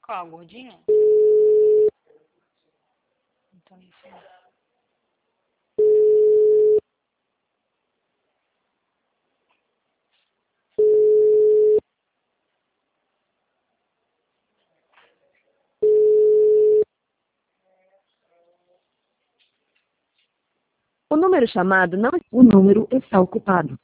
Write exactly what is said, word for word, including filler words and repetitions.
Qual, a gordinha? Então, isso aí. O número chamado não... O número está ocupado.